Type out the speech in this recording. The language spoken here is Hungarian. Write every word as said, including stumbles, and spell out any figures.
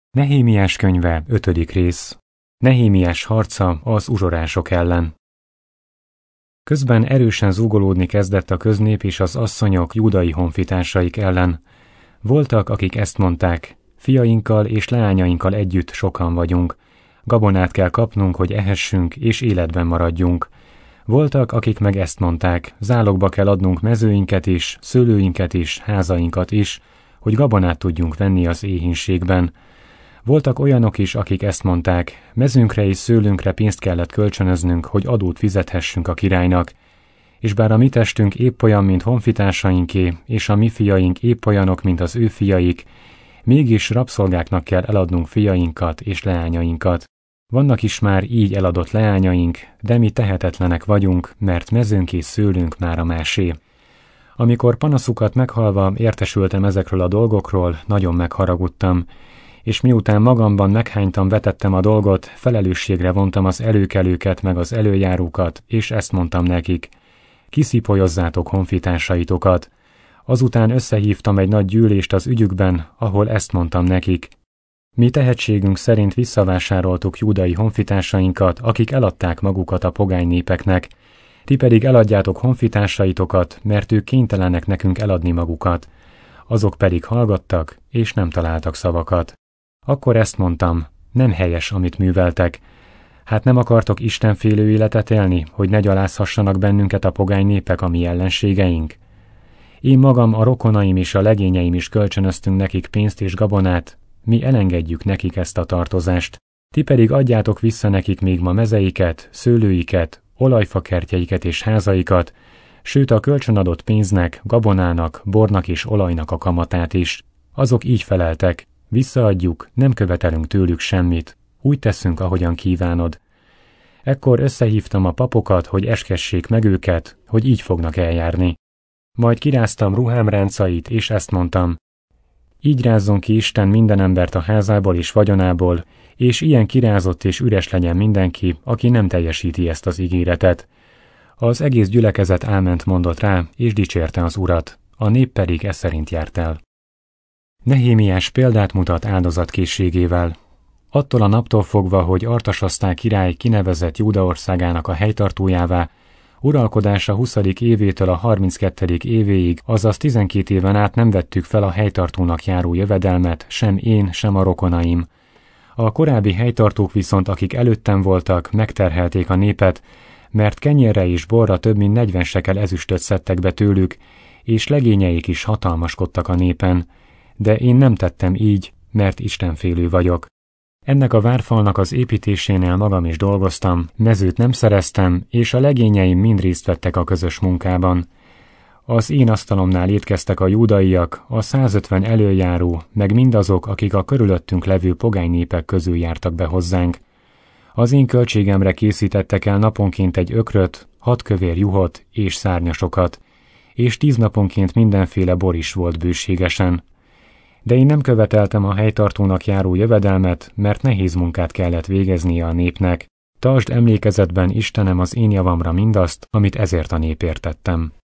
Nehémiás könyve, ötödik rész. Nehémiás harca az uzsorások ellen. Közben erősen zúgolódni kezdett a köznép és az asszonyok júdai honfitársaik ellen. Voltak, akik ezt mondták: fiainkkal és leányainkkal együtt sokan vagyunk. Gabonát kell kapnunk, hogy ehessünk és életben maradjunk. Voltak, akik meg ezt mondták: zálogba kell adnunk mezőinket is, szőlőinket is, házainkat is, hogy gabonát tudjunk venni az éhínségben. Voltak olyanok is, akik ezt mondták: mezünkre és szőlőnkre pénzt kellett kölcsönöznünk, hogy adót fizethessünk a királynak. És bár a mi testünk épp olyan, mint honfitársainké, és a mi fiaink épp olyanok, mint az ő fiaik, mégis rabszolgáknak kell eladnunk fiainkat és leányainkat. Vannak is már így eladott leányaink, de mi tehetetlenek vagyunk, mert mezőnk és szőlőnk már a másé. Amikor panaszukat meghallva értesültem ezekről a dolgokról, nagyon megharagudtam, és miután magamban meghánytam, vetettem a dolgot, felelősségre vontam az előkelőket meg az előjárókat, és ezt mondtam nekik: kiszipolyozzátok honfitársaitokat. Azután összehívtam egy nagy gyűlést az ügyükben, ahol ezt mondtam nekik: mi tehetségünk szerint visszavásároltuk júdai honfitársainkat, akik eladták magukat a pogány népeknek. Ti pedig eladjátok honfitársaitokat, mert ők kénytelenek nekünk eladni magukat. Azok pedig hallgattak, és nem találtak szavakat. Akkor ezt mondtam: nem helyes, amit műveltek. Hát nem akartok istenfélő életet élni, hogy ne gyalázhassanak bennünket a pogány népek, a mi ellenségeink? Én magam, a rokonaim és a legényeim is kölcsönöztünk nekik pénzt és gabonát, mi elengedjük nekik ezt a tartozást. Ti pedig adjátok vissza nekik még ma mezeiket, szőlőiket, olajfakertjeiket és házaikat, sőt a kölcsönadott pénznek, gabonának, bornak és olajnak a kamatát is. Azok így feleltek: visszaadjuk, nem követelünk tőlük semmit, úgy teszünk, ahogyan kívánod. Ekkor összehívtam a papokat, hogy eskessék meg őket, hogy így fognak eljárni. Majd kiráztam ruhám ráncait, és ezt mondtam: így rázzon ki Isten minden embert a házából és vagyonából, és ilyen kirázott és üres legyen mindenki, aki nem teljesíti ezt az ígéretet. Az egész gyülekezet áment mondott rá, és dicsérte az Urat, a nép pedig e szerint járt el. Nehémiás példát mutat áldozatkészségével. Attól a naptól fogva, hogy Artasasztál király kinevezett Júda országának a helytartójává, uralkodása huszadik évétől a harminckettedik évéig, azaz tizenkét éven át nem vettük fel a helytartónak járó jövedelmet, sem én, sem a rokonaim. A korábbi helytartók viszont, akik előttem voltak, megterhelték a népet, mert kenyérre és borra több mint negyven sekel ezüstöt szedtek be tőlük, és legényeik is hatalmaskodtak a népen. De én nem tettem így, mert istenfélő vagyok. Ennek a várfalnak az építésénél magam is dolgoztam, mezőt nem szereztem, és a legényeim mind részt vettek a közös munkában. Az én asztalomnál étkeztek a júdaiak, a százötven előjáró, meg mindazok, akik a körülöttünk levő pogány népek közül jártak be hozzánk. Az én költségemre készítettek el naponként egy ökröt, hat kövér juhot és szárnyasokat, és tíz naponként mindenféle bor is volt bőségesen. De én nem követeltem a helytartónak járó jövedelmet, mert nehéz munkát kellett végeznie a népnek. Tartsd emlékezetben, Istenem, az én javamra mindazt, amit ezért a népért tettem.